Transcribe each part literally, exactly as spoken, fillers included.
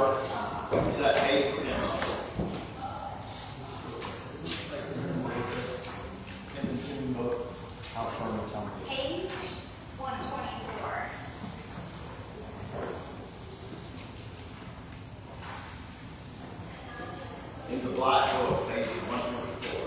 for, is that page for him also? Page one twenty-four. In the black book, page one twenty-four.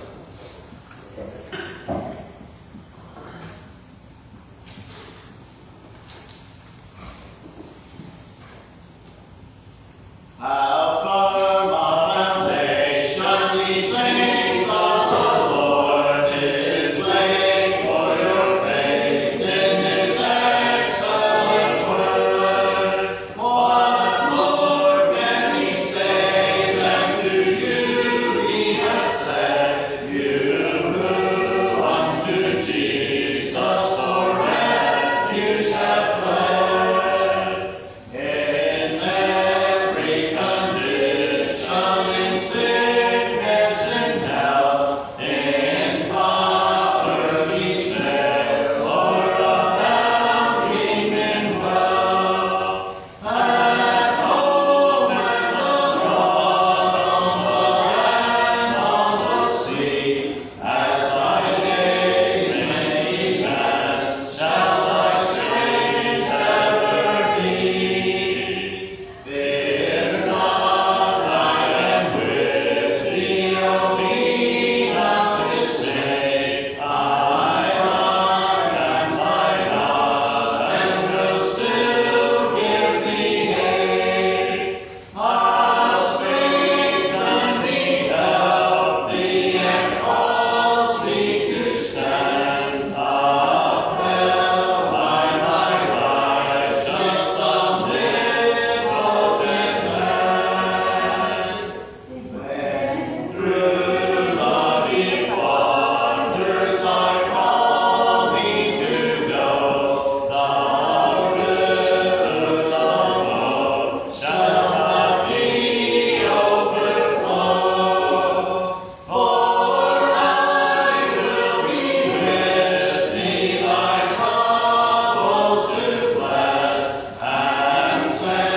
How firm a foundation, ye saints of the Lord, is laid for your faith in His excellent word. What more can we say than to you He hath said, you who unto Jesus for refuge have fled? In every condition, in sickness, in health, in poverty, spare, or abounding in wealth, at home and abroad, on the land, on the sea, as thy days may demand, shall thy strength ever be. Fear not, I am with thee, O be not dismayed. Thy heart and thy God, and will still give thee aid. I'll strengthen thee, help thee, and cause thee to stand upheld by my righteous omnipotent hand. When through the deep waters I call thee to go, the rivers of woe shall not thee overflow. For I will be with thee, thy troubles to bless, and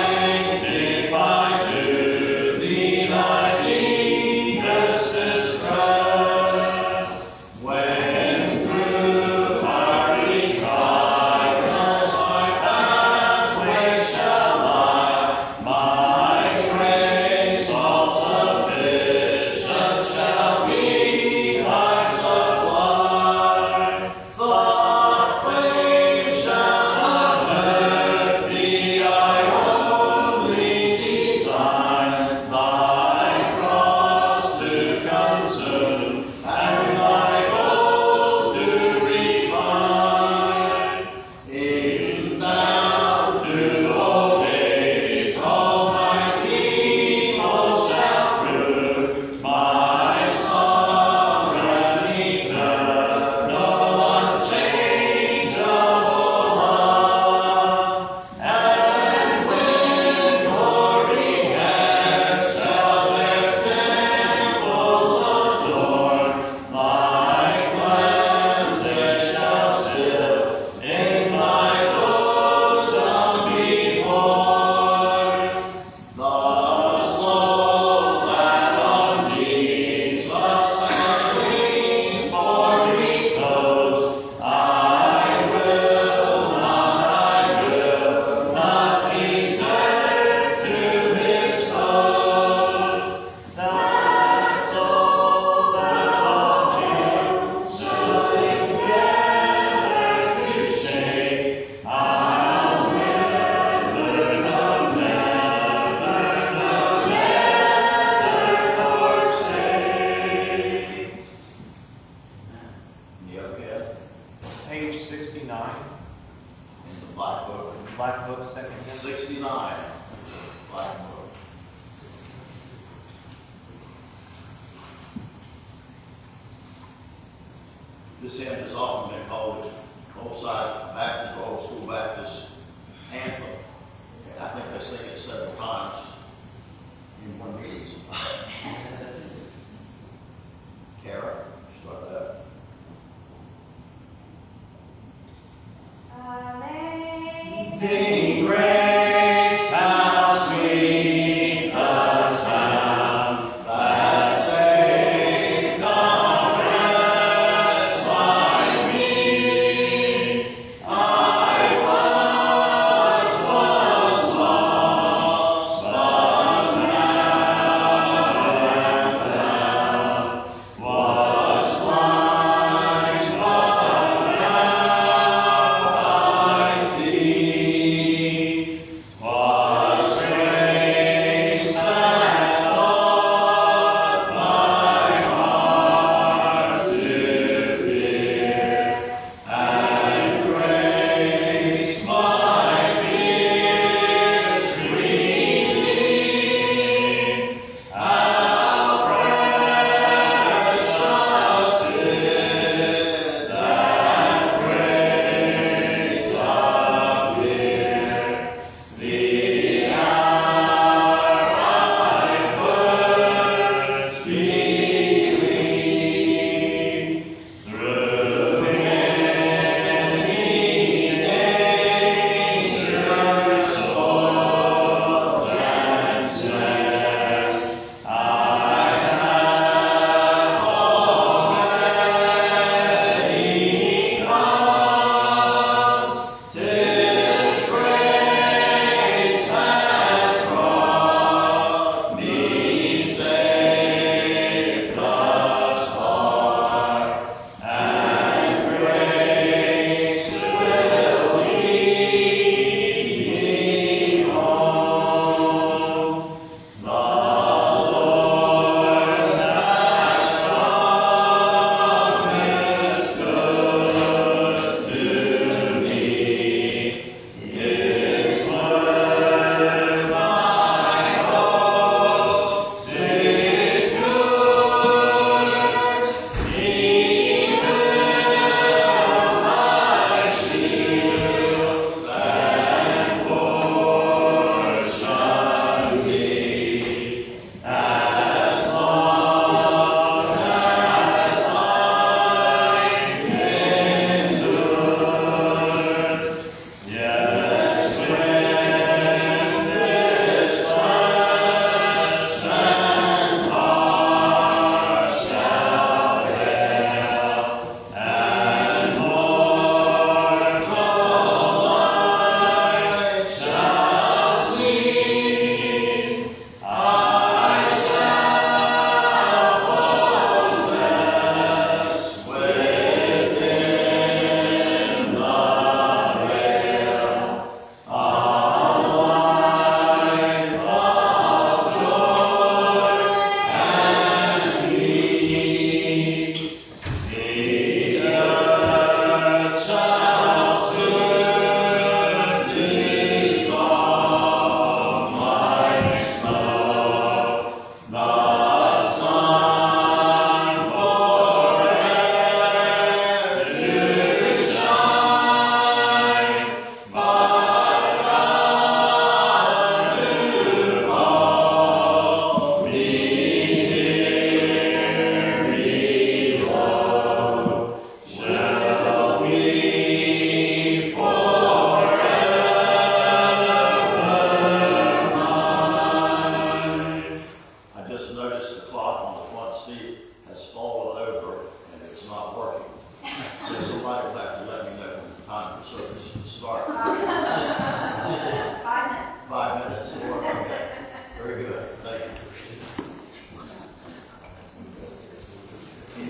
sanctify to thee thy deepest distress. When through fiery trials thy pathway shall lie, my grace all sufficient shall be thy supply. The flame shall not hurt thee, I only design thy cross to consume, and thy gold to refine. Even down to old age all my people shall prove my sovereign, eternal, unchangeable love. And when glory hands shall their temples adorn, thy plans they shall still in my bosom be born. The soul that on Jesus hath wings for repose, I will not, I will not desert to His foes. That soul that on Him shall endeavor to shake, I'll never, no, never, no, never forsake. Yep, yeah. Page sixty-nine, In the black book. Black Book, second hymn. sixty-nine, black book. This hymn has often been called Old-Side Baptist or Old School Baptist anthem. And I think they sing it several times in one meeting. Kara, start that. Amazing Sing grace, how sweet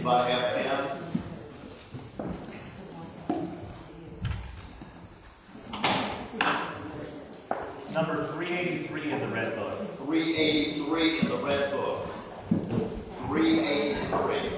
Anybody have a hymn? Number three eighty-three in the red book. three eighty-three in the red book. three eighty-three.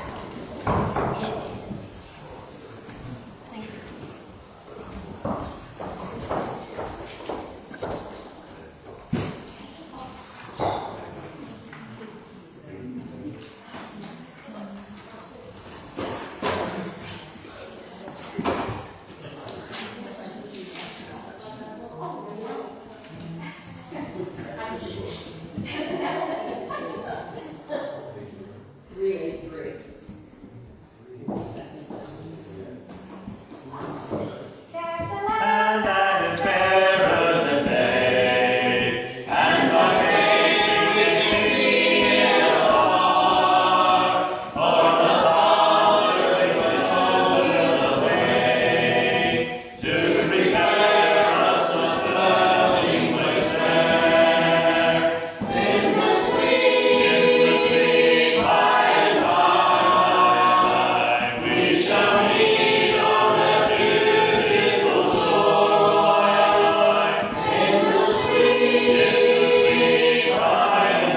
three eighty-three. There's a And land that is fairer than day, and by faith we can see it afar. For the Father has opened the way to prepare us a dwelling place there. In the sweet, in the sweet by and by, we shall meet on that beautiful shore. In the sweet, in the sweet by and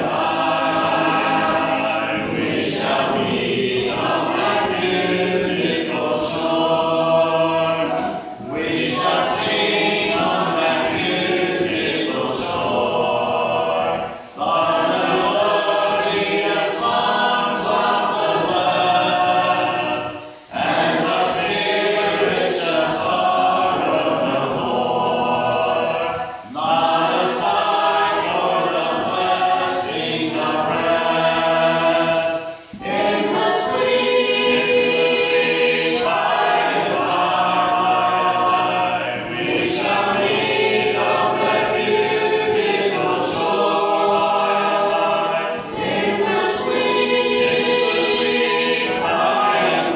by, we shall meet on that beautiful shore. We shall sing on that beautiful shore the melodious songs of the blessed, and our spirits shall sorrow no more. Not a sigh for the blessing of rest. In the sweet, in the sweet by and by, we shall meet on that beautiful shore. In the sweet, in the sweet by and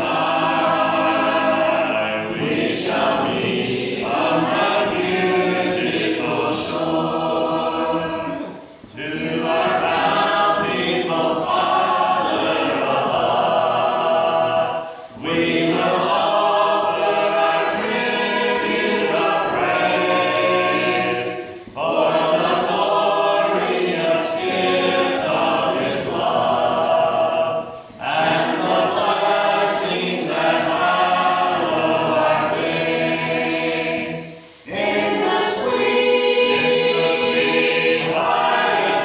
by, we shall meet on that beautiful shore. To our bountiful Father above, we will offer our tribute of praise for the glorious gift of His love and the blessings that hallow our days. In the sweet, in the sweet by and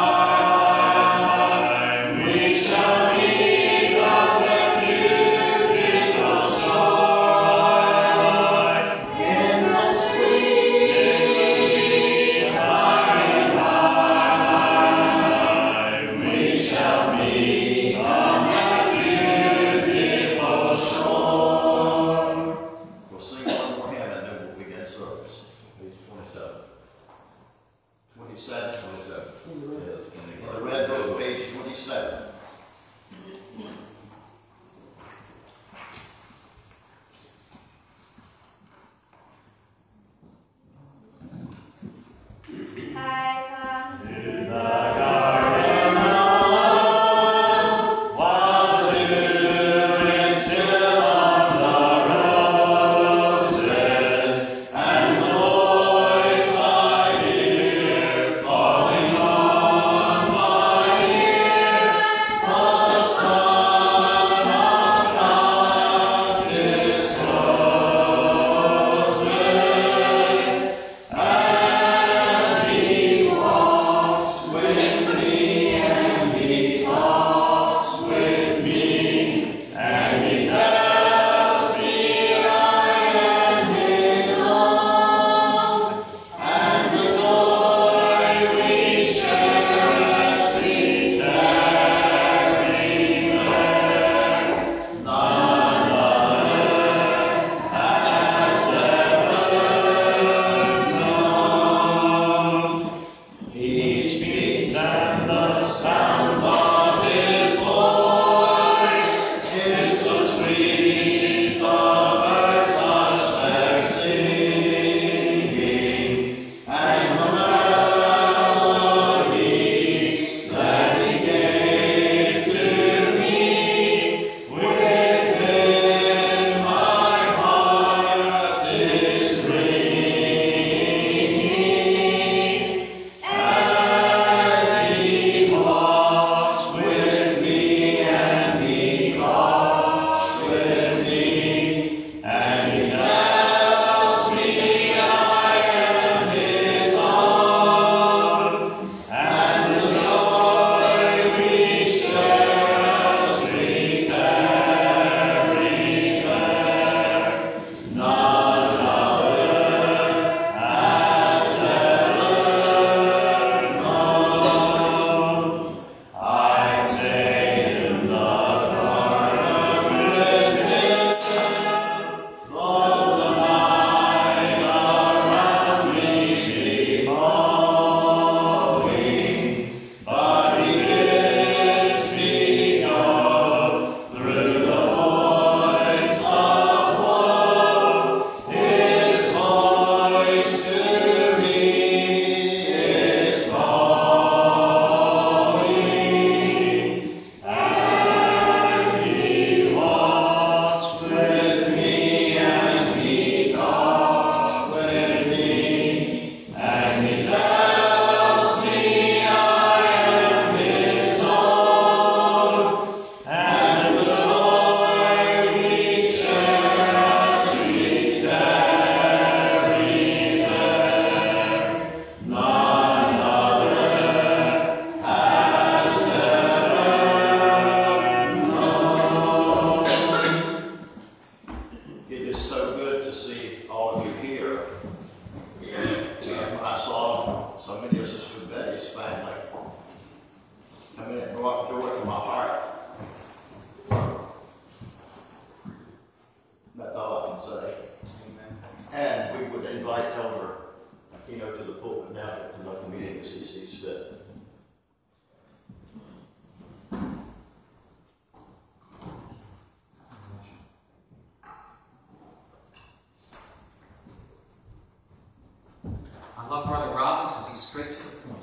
by, we shall meet on that beautiful shore. In the sweet, in the sweet by and by, we shall meet on that beautiful shore. We'll sing one more hymn and then we'll begin service. Page twenty-seven. twenty-seven. Twenty-seven. In the red book. In the, In the red book, page twenty-seven. I come To to the the garden alone, while the dew is still on the roses, and the voice I hear falling on my ear, what the Son of God discloses as He to what's in my heart. That's all I can say. And we would invite Elder Aquino to the pulpit now to conduct the meeting as he sees fit. I love Brother Robbins because he's straight to the point.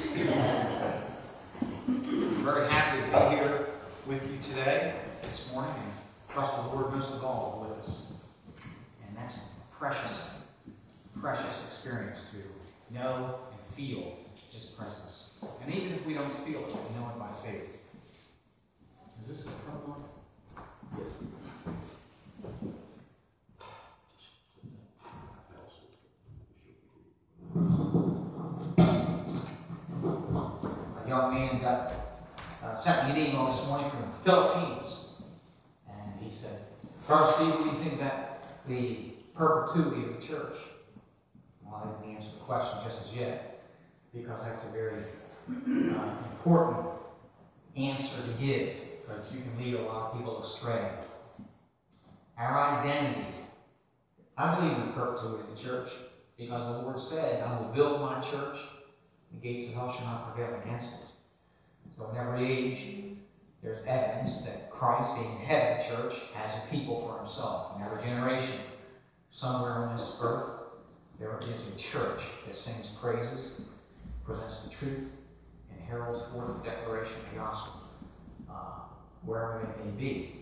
I'm very happy to be here with you today, this morning, and trust the Lord most of all with us. And that's a precious, precious experience to know and feel His presence. And even if we don't feel it, we know it by faith. Is this the front one? Yes. A young man got uh, sent me an email this morning from the Philippines, and he said, "Brother Steve, what do you think about the perpetuity of the church?" Well, I didn't answer the question just as yet, because that's a very uh, important answer to give, because you can lead a lot of people astray. Our identity. I believe in the perpetuity of the church, because the Lord said, "I will build my church, and the gates of hell shall not prevail against it." So in every age, there's evidence that Christ, being the head of the church, has a people for himself. In every generation, somewhere on this earth, there is a church that sings praises, presents the truth, and heralds forth the declaration of the gospel, uh, wherever they may be.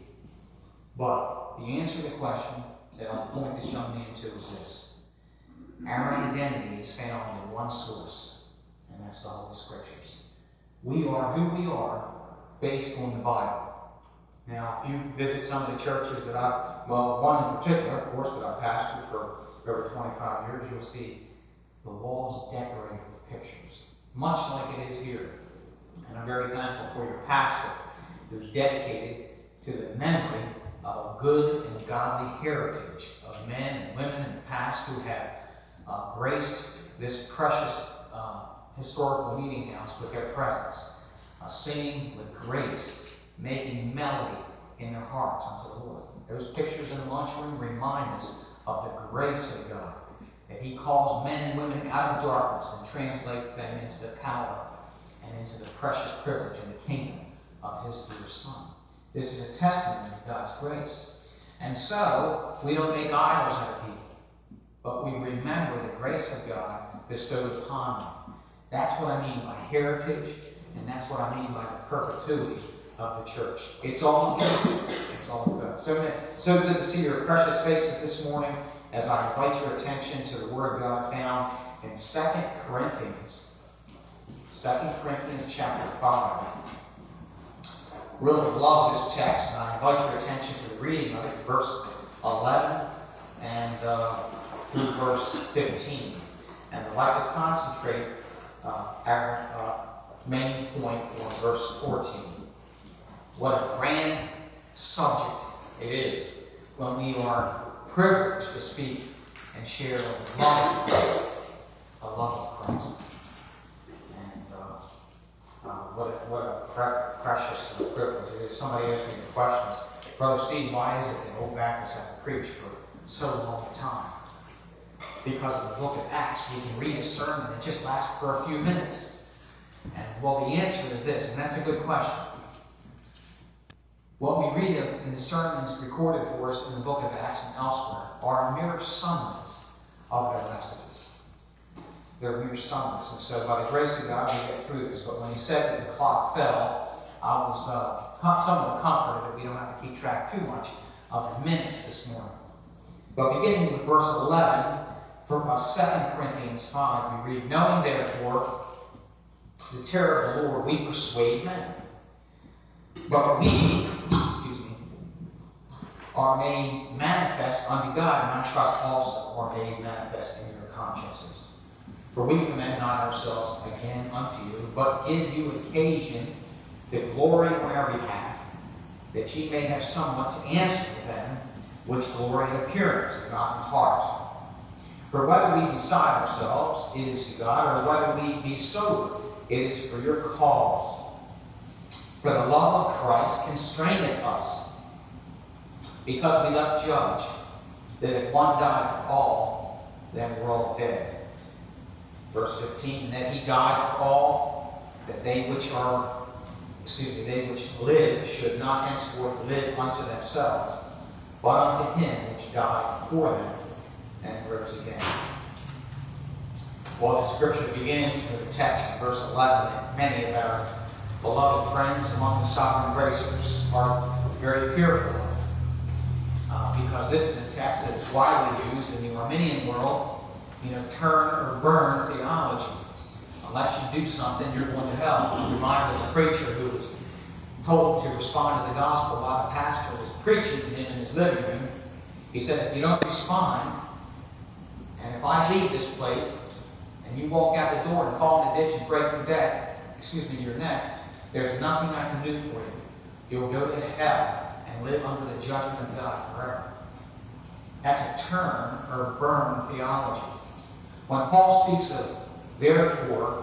But the answer to the question that I'll point this young man to is this. Our identity is found in one source, and that's the Holy Scriptures. We are who we are based on the Bible. Now, if you visit some of the churches that I've, well, one in particular, of course, that I've pastored for over twenty-five years, you'll see the walls decorated with pictures, much like it is here. And I'm very thankful for your pastor, who's dedicated to the memory of a good and godly heritage of men and women in the past who have uh, graced this precious uh, historical meeting house with their presence, uh, singing with grace, making melody in their hearts unto the Lord. Those pictures in the lunchroom remind us of the grace of God, that He calls men and women out of darkness and translates them into the power and into the precious privilege of the kingdom of His dear Son. This is a testimony of God's grace. And so, we don't make idols out of people, but we remember the grace of God bestowed upon them. That's what I mean by heritage, and that's what I mean by the perpetuity of the church. It's all good. It's all good. So, so good to see your precious faces this morning as I invite your attention to the Word of God found in Second Corinthians. Second Corinthians chapter five. Really love this text, and I invite your attention to the reading of it, verse eleven and uh, through verse fifteen. And I'd like to concentrate uh, our uh, main point on verse fourteen. What a grand subject it is when we are privileged to speak and share the love of Christ, the love of Christ. And uh, uh, what a, what a pre- precious uh, privilege it is. Somebody asked me the questions, "Brother Steve, why is it that old Baptists have to preach for so long a time?" Because in the book of Acts, we can read a sermon that just lasts for a few minutes. And, well, the answer is this, and that's a good question. What we read of in the sermons recorded for us in the book of Acts and elsewhere are mere summaries of their messages. They're mere summaries. And so, by the grace of God, we get through this. But when he said that the clock fell, I was uh, somewhat comforted that we don't have to keep track too much of the minutes this morning. But beginning with verse eleven, from uh, Second Corinthians five, we read, "Knowing therefore the terror of the Lord, we persuade men. But we, excuse me, are made manifest unto God, and I trust also are made manifest in your consciences. For we commend not ourselves again unto you, but give you occasion to glory on our behalf, that ye may have somewhat to answer for them which glory in appearance and not in heart. For whether we beside ourselves, it is to God, or whether we be sober, it is for your cause. For the love of Christ constraineth us, because we thus judge that if one died for all, then we're all dead. Verse fifteen, and that he died for all, that they which are, excuse me, they which live should not henceforth live unto themselves, but unto him which died for them and rose again. Well, the scripture begins with a text in verse eleven that many of our beloved friends among the sovereign gracers are very fearful of. Uh, because this is a text that is widely used in the Arminian world, you know, turn or burn theology. Unless you do something, you're going to hell. I'm reminded of a preacher who was told to respond to the gospel while the pastor was preaching to him in his living room. He said, if you don't respond, and if I leave this place, and you walk out the door and fall in the ditch and break your neck, excuse me, your neck, there's nothing I can do for you. You'll go to hell and live under the judgment of God forever. That's a turn or burn theology. When Paul speaks of therefore,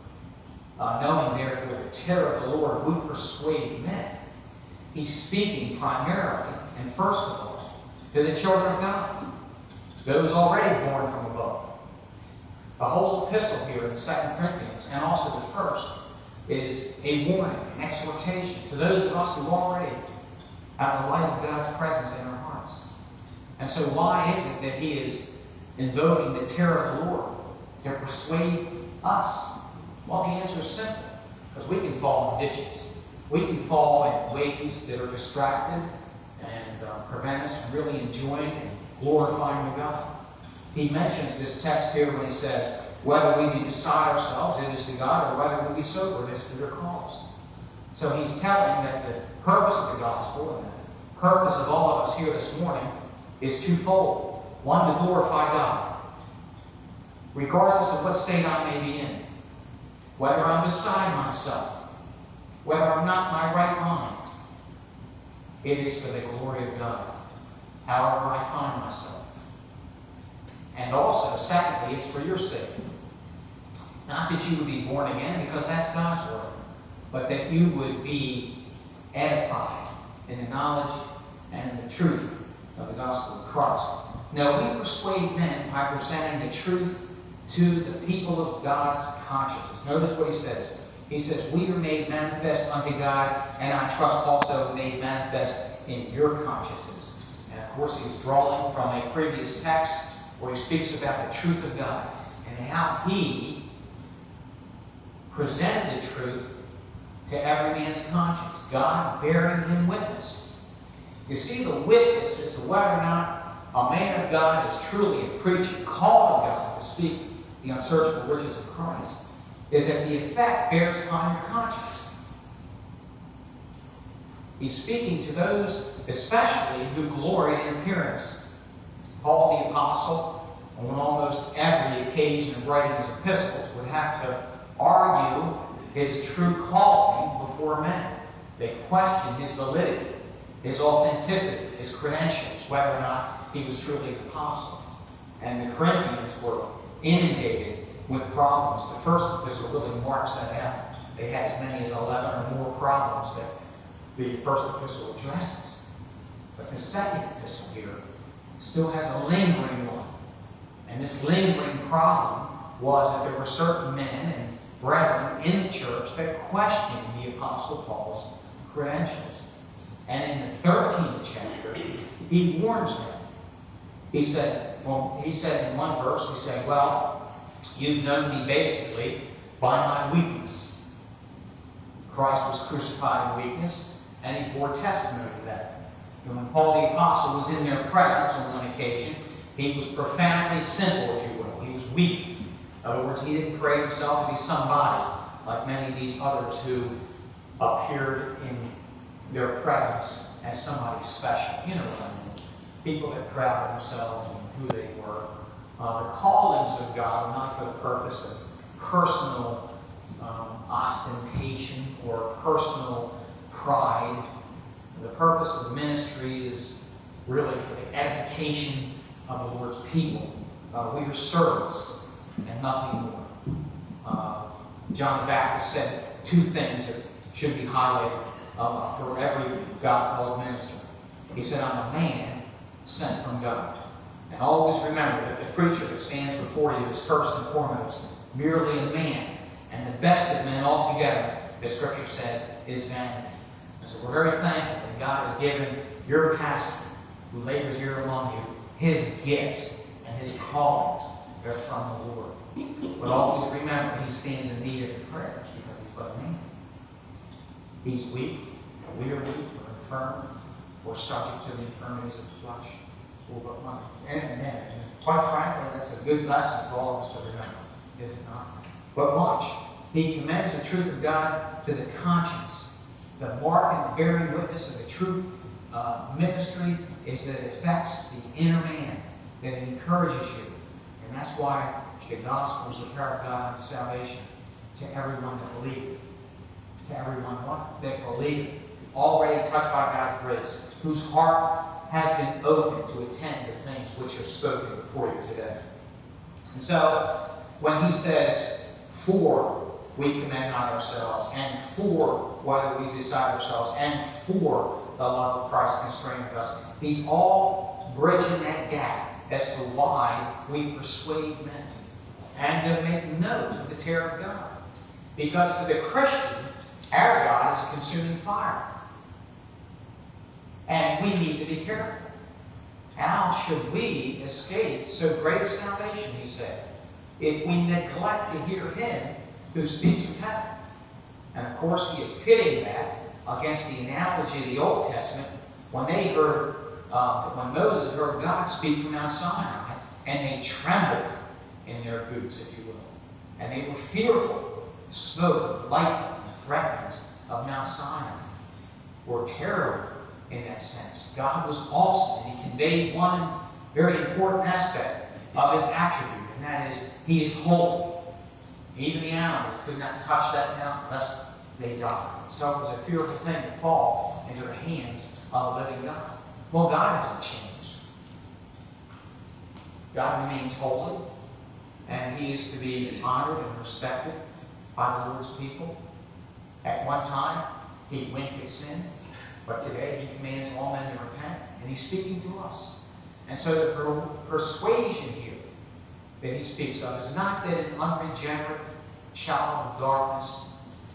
uh, knowing therefore the terror of the Lord, we persuade men, he's speaking primarily and first of all to the children of God, those already born from above. The whole epistle here in Second Corinthians, and also the first, is a warning, an exhortation to those of us who already have the light of God's presence in our hearts. And so why is it that he is invoking the terror of the Lord to persuade us? Well, the answer is simple. Because we can fall in ditches. We can fall in ways that are distracted and uh, prevent us from really enjoying and glorifying the God. He mentions this text here when he says, whether we be beside ourselves, it is to God, or whether we be sober, it is to their cause. So he's telling that the purpose of the gospel and the purpose of all of us here this morning is twofold. One, to glorify God, regardless of what state I may be in. Whether I'm beside myself, whether I'm not in my right mind, it is for the glory of God, however I find myself. And also, secondly, it's for your sake. Not that you would be born again, because that's God's word, but that you would be edified in the knowledge and in the truth of the gospel of Christ. No, we persuade men by presenting the truth to the people of God's consciences. Notice what he says. He says, we are made manifest unto God, and I trust also made manifest in your consciences. And of course, he's drawing from a previous text where he speaks about the truth of God and how he presented the truth to every man's conscience, God bearing him witness. You see, the witness as to whether or not a man of God is truly a preacher, called of God to speak the unsearchable riches of Christ, is that the effect bears upon your conscience. He's speaking to those especially who glory in appearance. Paul the Apostle, on almost every occasion of writing his epistles, would have to argue his true calling before men. They question his validity, his authenticity, his credentials, whether or not he was truly an apostle. And the Corinthians were inundated with problems. The first epistle really marks that out. They had as many as eleven or more problems that the first epistle addresses. But the second epistle here still has a lingering one. And this lingering problem was that there were certain men and brethren in the church that questioned the Apostle Paul's credentials. And in the thirteenth chapter, he warns them. He said, well, he said in one verse, he said, well, you've known me basically by my weakness. Christ was crucified in weakness, and he bore testimony to that. And when Paul the Apostle was in their presence on one occasion, he was profoundly simple, if you will. He was weak. In other words, he didn't parade himself to be somebody like many of these others who appeared in their presence as somebody special. You know what I mean? People that prided themselves on who they were. Uh, the callings of God are not for the purpose of personal um, ostentation or personal pride. The purpose of the ministry is really for the edification of the Lord's people. Uh, we are servants and nothing more. Uh, John the Baptist said two things that should be highlighted uh, for every God-called minister. He said, I'm a man sent from God. And always remember that the preacher that stands before you is first and foremost merely a man. And the best of men altogether, the Scripture says, is vanity. And so we're very thankful that God has given your pastor, who labors here among you, his gift and his callings. They're from the Lord. But always remember, he stands in need of your prayers because he's but a man. He's weak. We are weak. We're infirm. We're subject to the infirmities of the flesh. We're but one. And, and, and quite frankly, that's a good lesson for all of us to remember, is it not? But watch. He commends the truth of God to the conscience. The mark and the bearing witness of the true uh, ministry is that it affects the inner man, that it encourages you. And that's why the gospel is the power of God unto salvation to everyone that believeth. To everyone what? That believeth. Already touched by God's grace, whose heart has been open to attend to things which are spoken before you today. And so, when he says, for we commend not ourselves, and for whether we decide ourselves, and for the love of Christ constraineth us, he's all bridging that gap as to why we persuade men and to make note of the terror of God. Because for the Christian, our God is a consuming fire. And we need to be careful. How should we escape so great a salvation, he said, if we neglect to hear him who speaks from heaven? And of course, he is pitting that against the analogy of the Old Testament when they heard, um, when Moses heard God speak from Mount Sinai, and they trembled in their boots, if you will. And they were fearful. The smoke, the lightning, and the threatenings of Mount Sinai were terrible in that sense. God was awesome, and he conveyed one very important aspect of his attribute, and that is, he is holy. Even the animals could not touch that mountain lest they died. So it was a fearful thing to fall into the hands of a living God. Well, God hasn't changed. God remains holy, and he is to be honored and respected by the Lord's people. At one time, he winked at sin, but today he commands all men to repent, and he's speaking to us. And so the per- persuasion here that he speaks of is not that an unregenerate child of darkness,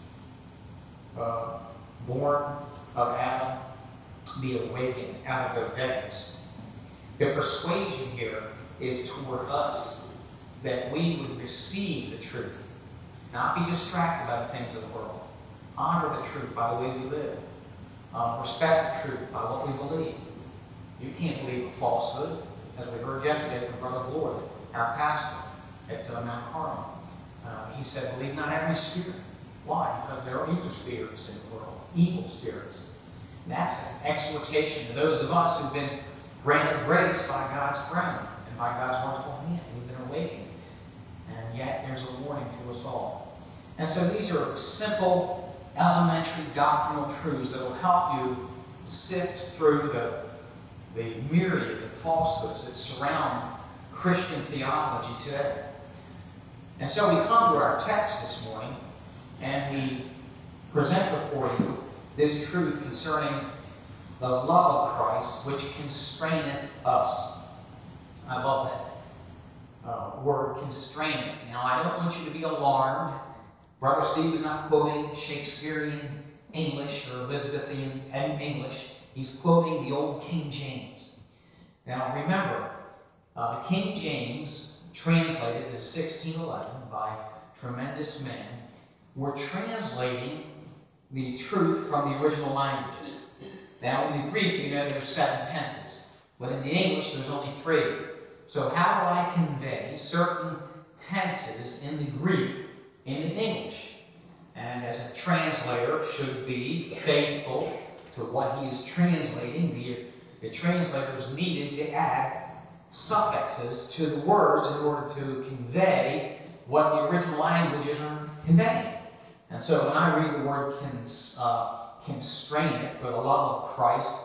uh, born of Adam, be awakened out of their deadness. The persuasion here is toward us, that we would receive the truth, not be distracted by the things of the world. Honor the truth by the way we live. Uh, respect the truth by what we believe. You can't believe a falsehood, as we heard yesterday from Brother Bloor, our pastor at uh, Mount Carmel. Uh, he said, believe not every spirit. Why? Because there are evil spirits in the world. Evil spirits. And that's an exhortation to those of us who've been granted grace by God's throne and by God's wonderful hand. We've been awakened. And yet there's a warning to us all. And so these are simple, elementary doctrinal truths that will help you sift through the, the myriad of falsehoods that surround Christian theology today. And so we come to our text this morning, and we present before you this truth concerning the love of Christ, which constraineth us. I love that uh, word, constraineth. Now, I don't want you to be alarmed. Brother Steve is not quoting Shakespearean English or Elizabethan English. He's quoting the old King James. Now, remember, uh, King James, translated in sixteen eleven by tremendous men, were translating the truth from the original languages. Now, in the Greek, you know, there's seven tenses, but in the English, there's only three. So how do I convey certain tenses in the Greek in the English? And as a translator should be faithful to what he is translating, the, the translator is needed to add suffixes to the words in order to convey what the original languages are conveying. And so when I read the word cons, uh, constraineth, for the love of Christ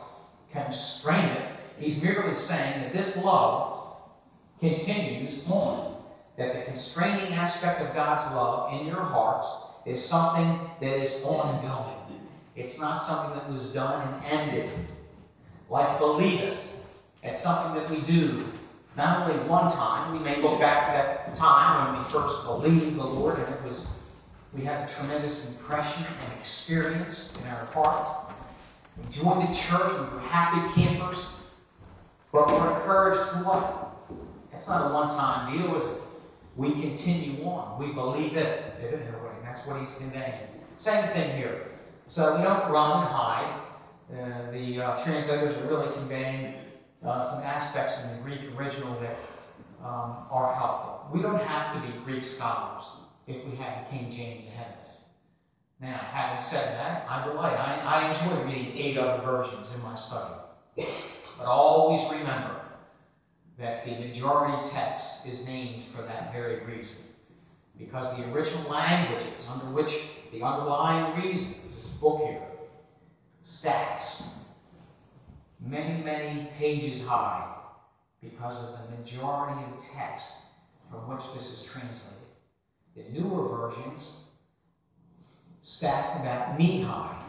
constraineth, he's merely saying that this love continues on. that the constraining aspect of God's love in your hearts is something that is ongoing. It's not something that was done and ended. Like believeth. It's something that we do not only one time. We may look back to that time when we first believed the Lord and it was we had a tremendous impression and experience in our heart. We joined the church. We were happy campers. But we're encouraged to what? It's not a one-time deal, is it? We continue on. We believeth it in a way. And that's what he's conveying. Same thing here. So we don't run and hide. Uh, the uh, translators are really conveying uh, some aspects in the Greek original that um, are helpful. We don't have to be Greek scholars if we have the King James ahead of us. Now, having said that, I delight. I, I enjoy reading eight other versions in my study. But always remember that the majority text is named for that very reason. Because the original languages under which the underlying reason, this book here, stacks many, many pages high because of the majority of text from which this is translated. The newer versions stack about knee high.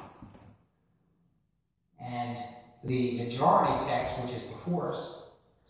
And the majority text, which is before us,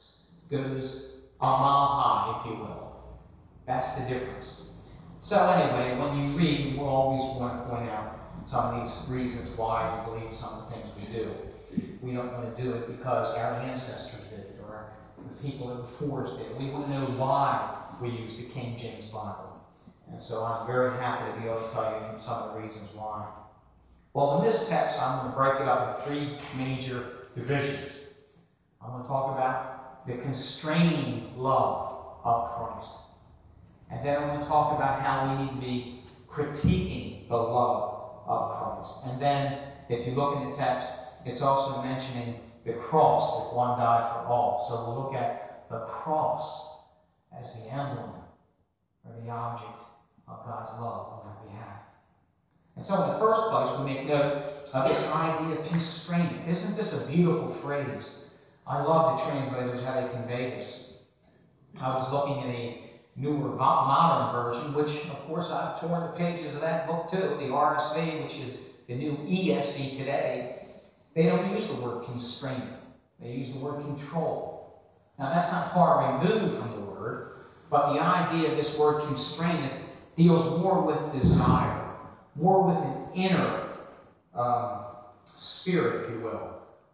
goes a mile high, if you will. That's the difference. So anyway, when you read, and we'll always want to point out some of these reasons why we believe some of the things we do. We don't want to do it because our ancestors did it, or the people that before us did it. We want to know why we use the King James Bible. And so I'm very happy to be able to tell you some of the reasons why. Well, in this text, I'm going to break it up into three major divisions. I'm going to talk about the constraining love of Christ. And then I'm going to talk about how we need to be critiquing the love of Christ. And then, if you look in the text, it's also mentioning the cross, that one died for all. So we'll look at the cross as the emblem or the object of God's love on our behalf. And so in the first place, we make note of this idea of constraineth. Isn't this a beautiful phrase? I love the translators, how they convey this. I was looking at a newer modern version, which, of course, I've torn the pages of that book too, the R S V, which is the new E S V today. They don't use the word constraineth. They use the word control. Now, that's not far removed from the word, but the idea of this word constraineth deals more with desire, more with an inner um, spirit, if you will,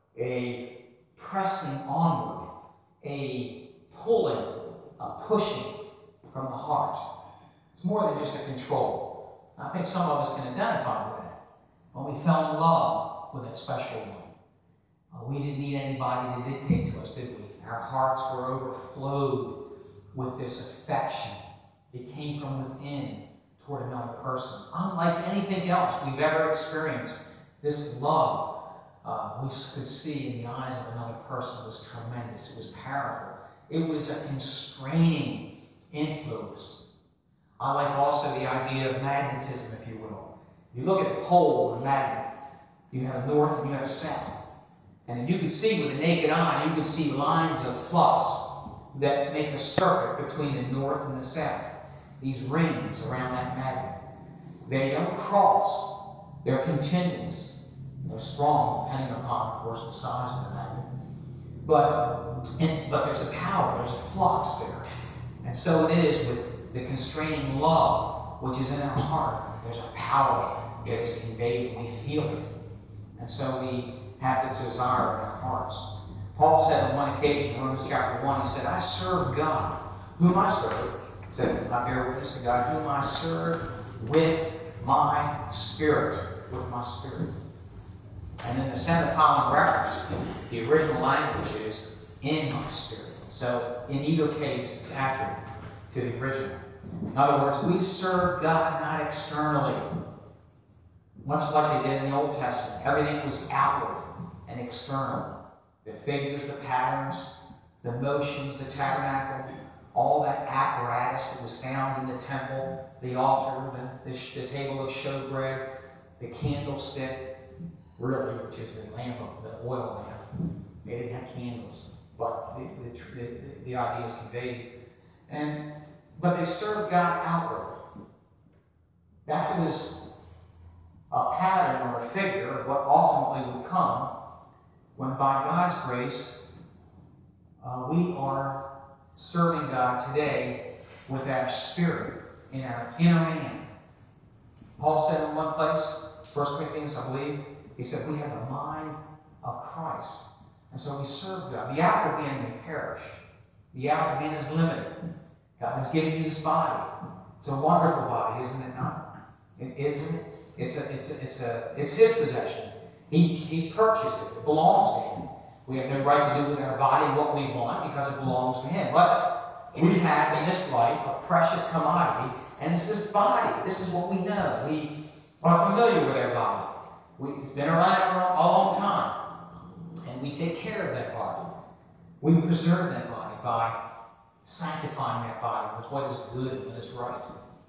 a pressing onward, a pulling, a pushing from the heart. It's more than just a control. I think some of us can identify with that. When we fell in love with that special one, uh, we didn't need anybody to dictate to us, did we? Our hearts were overflowed with this affection. It came from within toward another person. Unlike anything else we've ever experienced, this love uh, we could see in the eyes of another person was tremendous. It was powerful. It was a constraining influence. I like also the idea of magnetism, if you will. You look at a pole and a magnet. You have a north and you have a south. And you can see with the naked eye, you can see lines of flux that make a circuit between the north and the south. These rings around that magnet. They don't cross. They're continuous. They're strong, depending upon, of course, the size of the magnet. But, and, but there's a power, there's a flux there. And so it is with the constraining love, which is in our heart. There's a power that is conveyed, and we feel it. And so we have the desire in our hearts. Paul said on one occasion, Romans chapter one, he said, I serve God, whom I serve. He said, I bear witness to God, whom I serve with my spirit. With my spirit. And in the semicolon reference, the original language is in my spirit. So in either case, it's accurate to the original. In other words, we serve God not externally, much like they did in the Old Testament. Everything was outward and external. The figures, the patterns, the motions, the tabernacle, all that apparatus that was found in the temple, the altar, the, the, the table of showbread, the candlestick, really, which is the lamp of the oil lamp. They didn't have candles, but the, the, the, the idea is conveyed. And but they served God outwardly. That was a pattern or a figure of what ultimately would come when, by God's grace, uh, we are serving God today with our spirit, in our inner man. Paul said in one place, First Corinthians, I believe, he said, we have the mind of Christ. And so we serve God. The outward man may perish. The outward man is limited. God has given you this body. It's a wonderful body, isn't it not? It, isn't it? It's a, it's a, it's a, it's His possession. He's, he's purchased it. It belongs to Him. We have no right to do with our body what we want because it belongs to Him. But we have in this life a precious commodity, and it's this body. This is what we know. We are familiar with our body. We, it's been around for a long time, and we take care of that body. We preserve that body by sanctifying that body with what is good and what is right.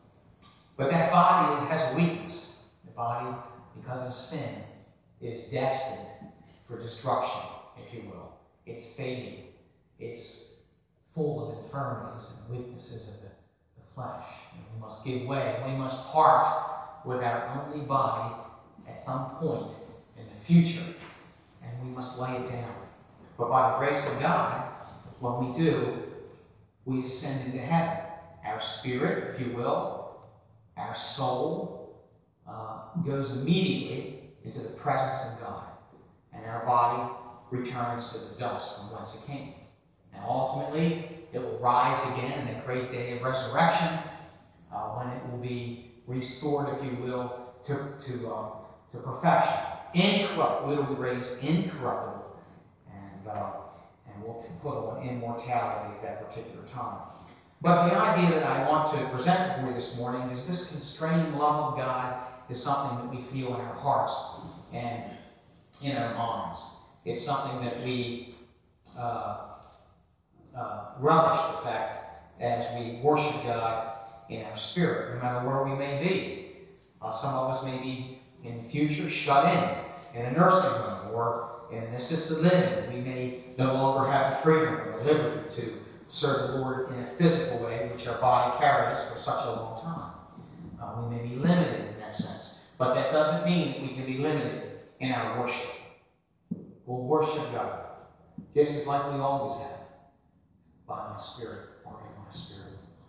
But that body, it has a weakness. The body, because of sin, is destined for destruction, if you will. It's fading. It's full of infirmities and weaknesses of the, the flesh. And we must give way. We must part with our only body at some point in the future. And we must lay it down. But by the grace of God, when we do, we ascend into heaven. Our spirit, if you will, our soul, uh, goes immediately into the presence of God. And our body returns to the dust from whence it came. And ultimately, it will rise again in that great day of resurrection, uh, when it will be restored, if you will, to, to, um, to perfection. Incorruptible. It will be raised incorruptible. And, uh, and we'll put on immortality at that particular time. But the idea that I want to present before you this morning is this constraining love of God is something that we feel in our hearts and in our minds. It's something that we uh, uh, relish the fact as we worship God in our spirit, no matter where we may be. Uh, some of us may be in the future shut in, in a nursing home or in an assisted living. We may no longer have the freedom or the liberty to serve the Lord in a physical way, which our body carries for such a long time. Uh, we may be limited in that sense. But that doesn't mean that we can be limited in our worship. We'll worship God just as like we always have, by my spirit or in my spirit.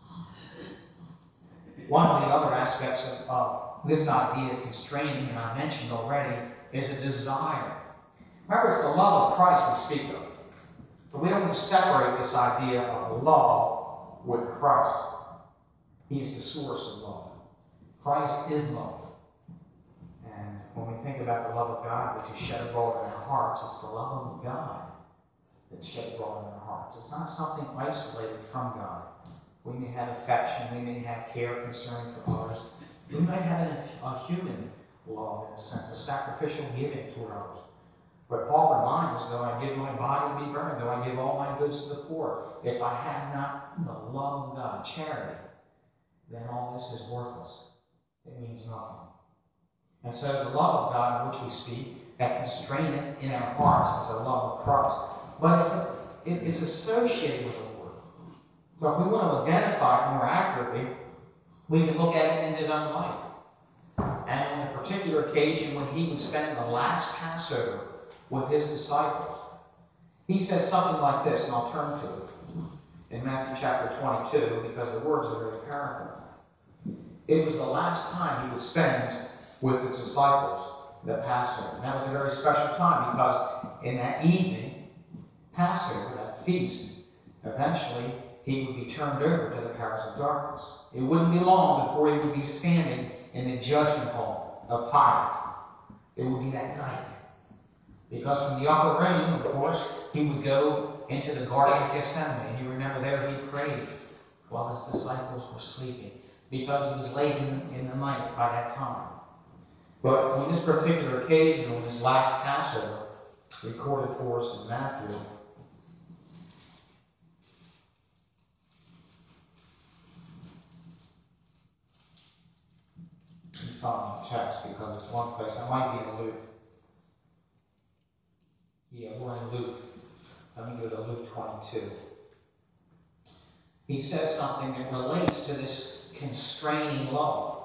One of the other aspects of uh, this idea of constraining, and I mentioned already, is a desire. Remember, it's the love of Christ we speak of. So we don't want to separate this idea of love with Christ. He is the source of love. Christ is love. And when we think about the love of God, which is shed abroad in our hearts, it's the love of God that's shed abroad in our hearts. It's not something isolated from God. We may have affection, we may have care, concern for others. We might have an, a human love, in a sense, a sacrificial giving toward others. But Paul reminds us, though I give my body to be burned, though I give all my goods to the poor, if I have not the love of God, charity, then all this is worthless. It means nothing. And so the love of God of which we speak, that constraineth in our hearts, is our love of Christ. But it's, a, it, it's associated with the Lord. So if we want to identify it more accurately, we can look at it in His own life. And on a particular occasion when He would spend the last Passover with His disciples, He said something like this, and I'll turn to it, in Matthew chapter twenty-two, because the words are very powerful. It was the last time He would spend with the disciples the Passover. And that was a very special time because in that evening, Passover, that feast, eventually He would be turned over to the powers of darkness. It wouldn't be long before He would be standing in the judgment hall of Pilate. It would be that night. Because from the upper room, of course, He would go into the Garden of Gethsemane. And you remember there He prayed while His disciples were sleeping, because it was late in, in the night by that time. But on this particular occasion, on this last Passover, recorded for us in Matthew, let me find the text because it's one place. I might be in Luke. Yeah, we're in Luke. Let me go to Luke twenty-two. he says something that relates to this constraining love.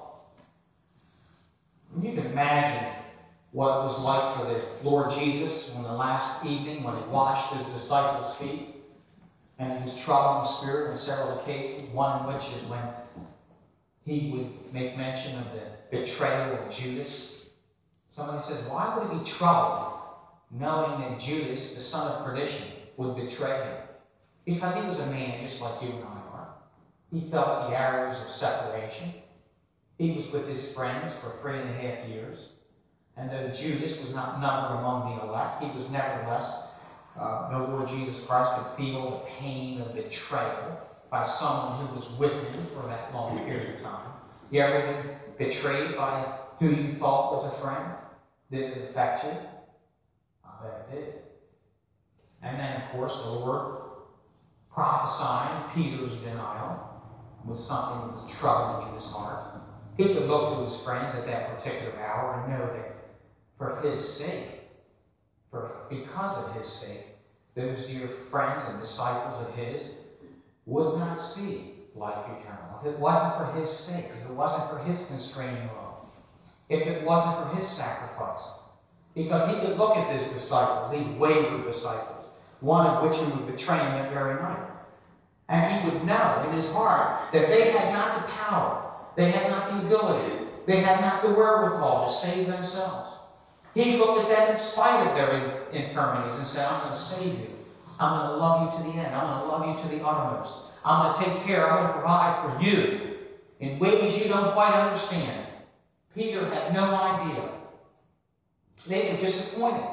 You can imagine what it was like for the Lord Jesus on the last evening when he washed his disciples' feet. And he was troubled in spirit on several occasions, one in which is when he would make mention of the betrayal of Judas. Somebody says, why would he be troubled knowing that Judas, the son of perdition, would betray him? Because he was a man just like you and I are. He felt the arrows of separation. He was with his friends for three and a half years. And though Judas was not numbered among the elect, he was nevertheless, uh, the Lord Jesus Christ could feel the pain of betrayal by someone who was with him for that long period of time. You ever been betrayed by who you thought was a friend? Did it affect you? I bet it did. And then, of course, the Lord prophesying Peter's denial was something that was troubling in his heart. He could look to his friends at that particular hour and know that for his sake, for because of his sake, those dear friends and disciples of his would not see life eternal. If it wasn't for his sake, if it wasn't for his constraining love, if it wasn't for his sacrifice. Because he could look at his disciples, these wayward disciples, one of which he would betray him that very night. And he would know in his heart that they had not the power, they had not the ability, they had not the wherewithal to save themselves. He looked at them in spite of their infirmities and said, I'm going to save you. I'm going to love you to the end. I'm going to love you to the uttermost. I'm going to take care. I'm going to provide for you in ways you don't quite understand. Peter had no idea. They were disappointed.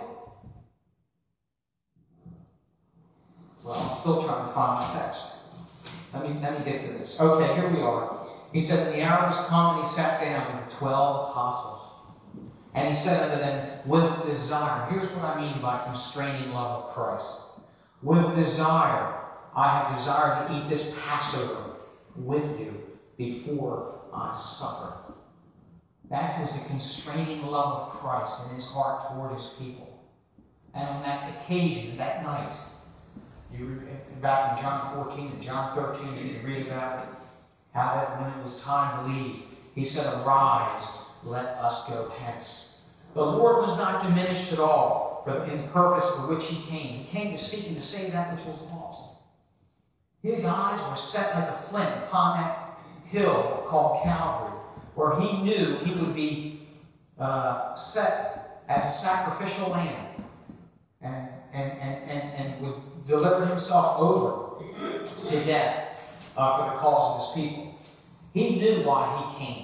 Well, I'm still trying to find my text. Let me, let me get to this. Okay, here we are. He said, and the hour was come, and he sat down with the twelve apostles. And he said unto them, with desire. Here's what I mean by constraining love of Christ. With desire, I have desired to eat this Passover with you before I suffer. That was the constraining love of Christ in his heart toward his people. And on that occasion, that night, you back in John fourteen and John thirteen, you can read about it, how that when it was time to leave, he said, arise, let us go hence. The Lord was not diminished at all for the, in the purpose for which he came. He came to seek and to save that which was lost. His eyes were set like a flint upon that hill called Calvary, where he knew he would be uh, set as a sacrificial lamb and, and, and, and, and would deliver himself over to death uh, for the cause of his people. He knew why he came.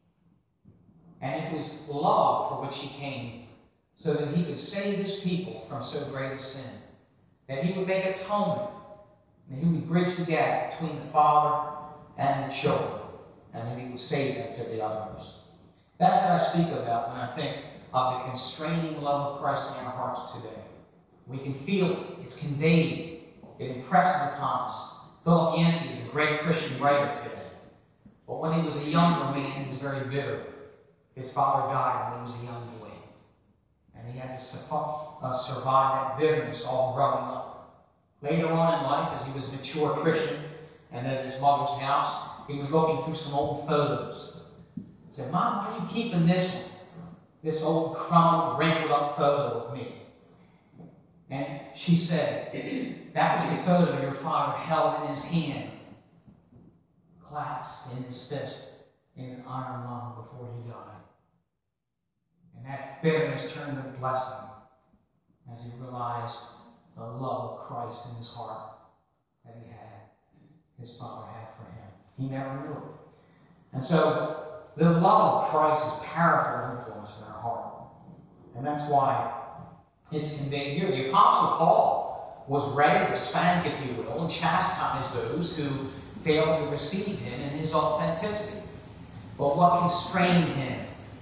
And it was love for which he came, so that he could save his people from so great a sin. That he would make atonement, and he would bridge the gap between the Father and the children, and that he would save them to the uttermost. That's what I speak about when I think of the constraining love of Christ in our hearts today. We can feel it. It's conveyed. It impresses upon us. Philip Yancey is a great Christian writer today. But when he was a younger man, he was very bitter. His father died when he was a young boy. And he had to uh, survive that bitterness all growing up. Later on in life, as he was a mature Christian and at his mother's house, he was looking through some old photos. He said, Mom, why are you keeping this one? This old crumpled, wrinkled up photo of me. And she said, that was the photo your father held in his hand, clasped in his fist in an iron lung before he died. And that bitterness turned to blessing as he realized the love of Christ in his heart that he had, his Father had for him. He never knew it. And so the love of Christ is a powerful influence in our heart. And that's why it's conveyed here. The Apostle Paul was ready to spank, if you will, and chastise those who failed to receive him in his authenticity. But what constrained him?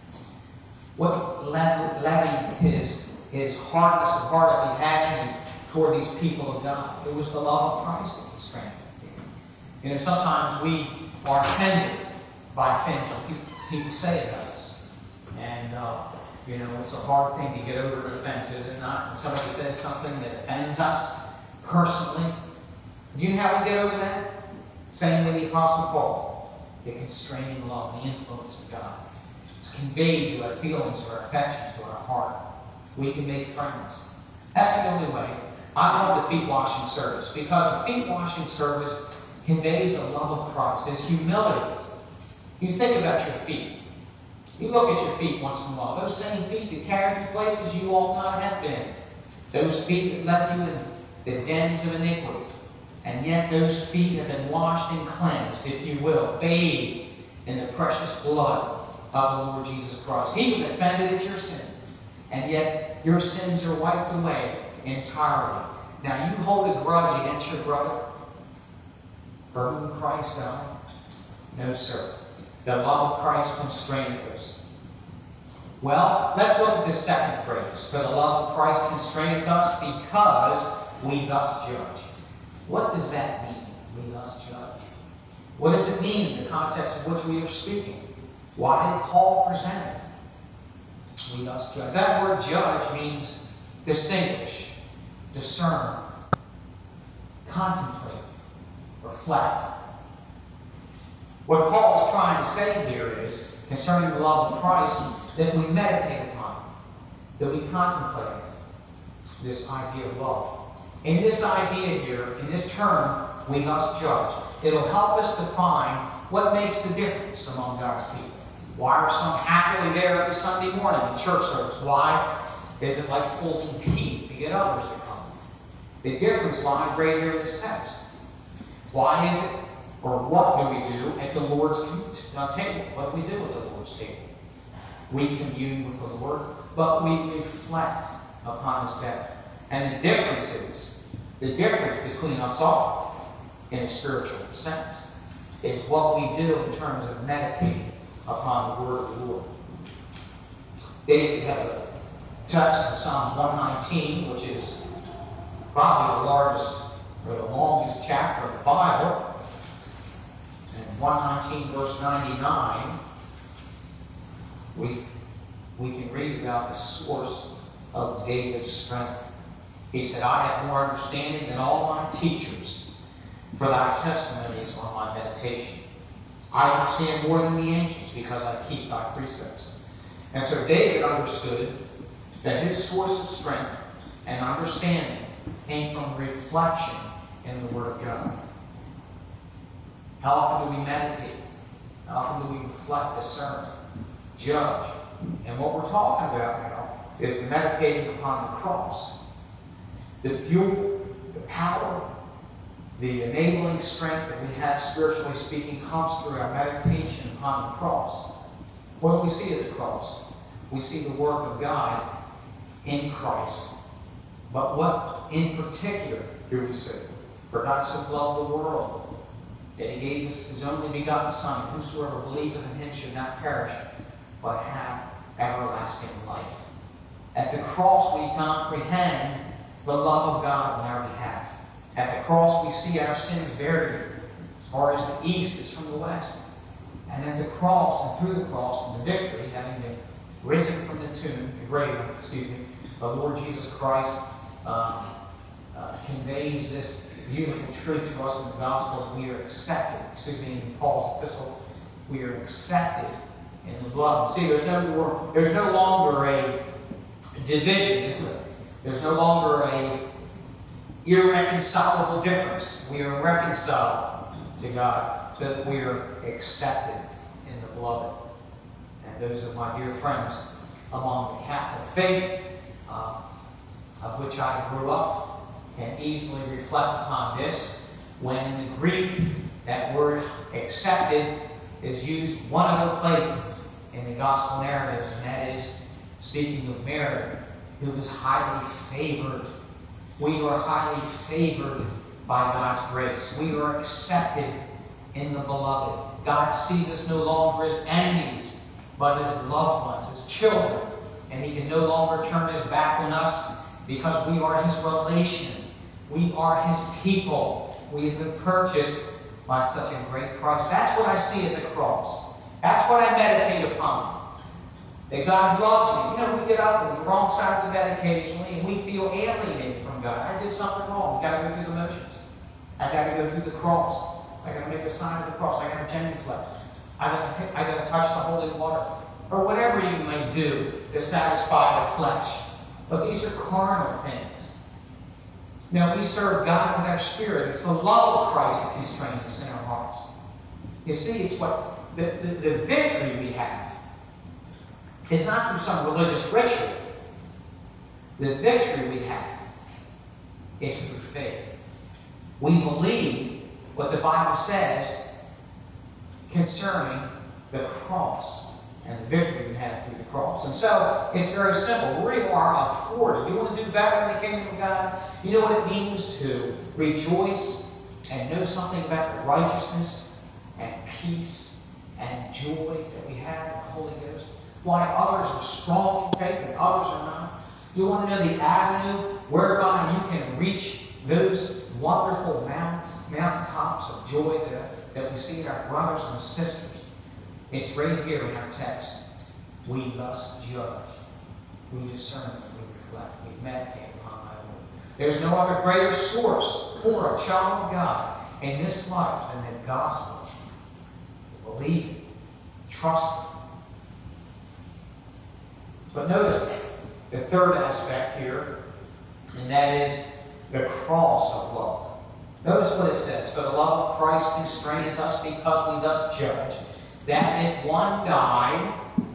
What levied his, his hardness of heart, if he had any, toward these people of God? It was the love of Christ that constrained him. You know, sometimes we are offended by things that people, people say about us. And, uh, you know, it's a hard thing to get over an offense, is it not? When somebody says something that offends us personally. Do you know how we get over that? Same with the Apostle Paul. The constraining love, the influence of God. It's conveyed to our feelings, to our affections, to our heart. We can make friends. That's the only way. I love the feet washing service because the feet washing service conveys the love of Christ. There's humility. You think about your feet. You look at your feet once in a while. Those same feet that carried you places you ought not have been. Those feet that left you in the dens of iniquity. And yet those feet have been washed and cleansed, if you will, bathed in the precious blood of the Lord Jesus Christ. He was offended at your sin. And yet your sins are wiped away entirely. Now you hold a grudge against your brother for whom Christ died? No, sir. The love of Christ constraineth us. Well, let's look at the second phrase. For the love of Christ constraineth us because we thus judge. What does that mean, we thus judge? What does it mean in the context of which we are speaking? Why did Paul present it? We thus judge. That word judge means distinguish, discern, contemplate, reflect. What Paul is trying to say here is, concerning the love of Christ, that we meditate upon it, that we contemplate it, this idea of love. In this idea here, in this term, we thus judge. It'll help us define what makes the difference among God's people. Why are some happily there every Sunday morning in church service? Why is it like pulling teeth to get others to come? The difference lies right here in this text. Why is it, or what do we do at the Lord's table? What do we do at the Lord's table? We commune with the Lord, but we reflect upon His death. And the difference is, the difference between us all, in a spiritual sense, is what we do in terms of meditating upon the Word of the Lord. David has a text in Psalms one nineteen, which is probably the largest or the longest chapter of the Bible. And one nineteen verse ninety-nine, we, we can read about the source of David's strength. He said, I have more understanding than all my teachers, for thy testimonies are my meditation. I understand more than the ancients because I keep thy precepts. And so David understood that his source of strength and understanding came from reflection in the Word of God. How often do we meditate? How often do we reflect, discern, judge? And what we're talking about now is the meditating upon the cross. The fuel, the power, the enabling strength that we have, spiritually speaking, comes through our meditation upon the cross. What do we see at the cross? We see the work of God in Christ. But what in particular do we see? For God so loved the world that He gave us His only begotten Son, and whosoever believeth in Him should not perish, but have everlasting life. At the cross we comprehend the love of God on our behalf. At the cross we see our sins buried as far as the east is from the west. And at the cross and through the cross and the victory, having been risen from the tomb, the grave, excuse me, the Lord Jesus Christ um, uh, conveys this beautiful truth to us in the gospel that we are accepted, excuse me, in Paul's epistle, we are accepted in the blood. See, there's no more, there's no longer a division, is there? There's no longer a irreconcilable difference. We are reconciled to God so that we are accepted in the beloved. And those of my dear friends among the Catholic faith, uh, of which I grew up, can easily reflect upon this when in the Greek that word accepted is used one other place in the gospel narratives, and that is speaking of Mary, who was highly favored. We are highly favored by God's grace. We are accepted in the beloved. God sees us no longer as enemies, but as loved ones, as children. And He can no longer turn His back on us because we are His relation. We are His people. We have been purchased by such a great price. That's what I see at the cross. That's what I meditate upon. That God loves me. You know, we get up on the wrong side of the bed occasionally and we feel alienated from God. I did something wrong. We've got to go through the motions. I've got to go through the cross. I got to make the sign of the cross. I got to genuflect. I got to I got to touch the holy water, or whatever you may do to satisfy the flesh. But these are carnal things. Now we serve God with our spirit. It's the love of Christ that constrains us in our hearts. You see, it's what the, the, the victory we have is not through some religious ritual. The victory we have is through faith. We believe what the Bible says concerning the cross and the victory we have through the cross. And so, it's very simple. We are afforded. You want to do better in the kingdom of God? You know what it means to rejoice and know something about the righteousness and peace and joy that we have in the Holy Ghost? Why others are strong in faith and others are not? You want to know the avenue whereby you can reach those wonderful mount, mountaintops of joy that, that we see in our brothers and sisters? It's right here in our text. We thus judge. We discern, we reflect, we meditate upon thy word. There's no other greater source for a child of God in this life than the gospel. To believe it, trust it. But notice the third aspect here, and that is the cross of love. Notice what it says. For the love of Christ constraineth us, because we thus judge, that if one died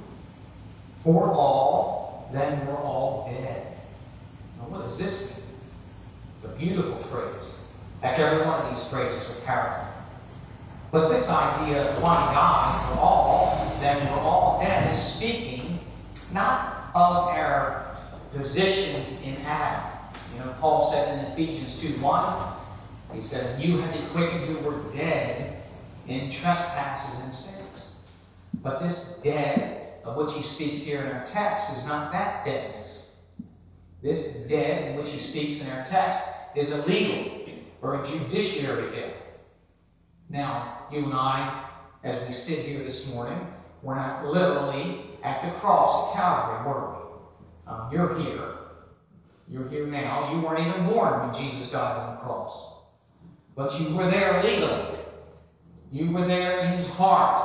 for all, then we're all dead. Now what does this mean? It's a beautiful phrase. Like every one of these phrases are powerful. But this idea of one died for all, then we're all dead, is speaking not of our position in Adam. You know, Paul said in Ephesians two one, he said, "You have he quickened who were dead in trespasses and sins." But this dead, of which he speaks here in our text, is not that deadness. This dead, in which he speaks in our text, is a legal or a judiciary death. Now, you and I, as we sit here this morning, we're not literally at the cross at Calvary, were we? Um, you're here. You're here now. You weren't even born when Jesus died on the cross. But you were there legally. You were there in his heart.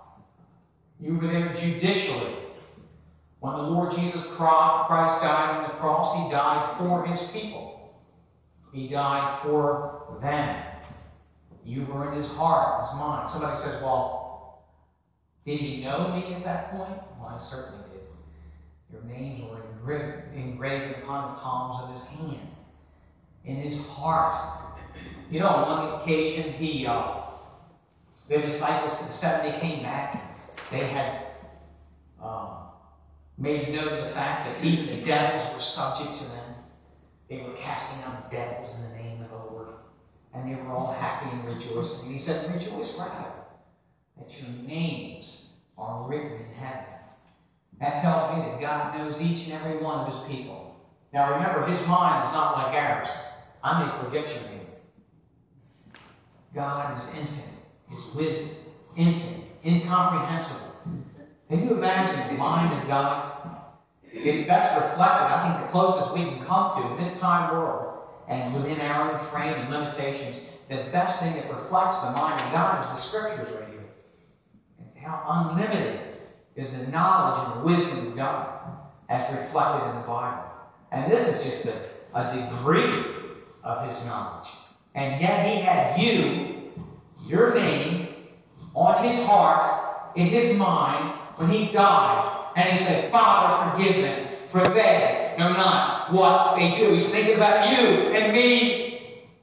You were there judicially. When the Lord Jesus Christ died on the cross, he died for his people. He died for them. You were in his heart, his mind. Somebody says, well, did he know me at that point? Well, I certainly did. Your names were engraved, engraved upon the palms of his hand. In his heart. You know, on one occasion, he, uh, the disciples, the seventy came back. They had um, made note of the fact that even the devils were subject to them. They were casting out devils in the name of the Lord. And they were all happy and rejoicing. And he said, rejoice rather that your names are written in heaven. That tells me that God knows each and every one of his people. Now remember, his mind is not like ours. I may forget your name. God is infinite. His wisdom, infinite, incomprehensible. Can you imagine the mind of God? It's best reflected, I think the closest we can come to in this time world, and within our own frame and limitations, the best thing that reflects the mind of God is the scriptures right here. It's how unlimited is the knowledge and the wisdom of God as reflected in the Bible. And this is just a, a degree of his knowledge. And yet he had you, your name, on his heart, in his mind, when he died. And he said, Father, forgive them, for they know not what they do. He's thinking about you and me.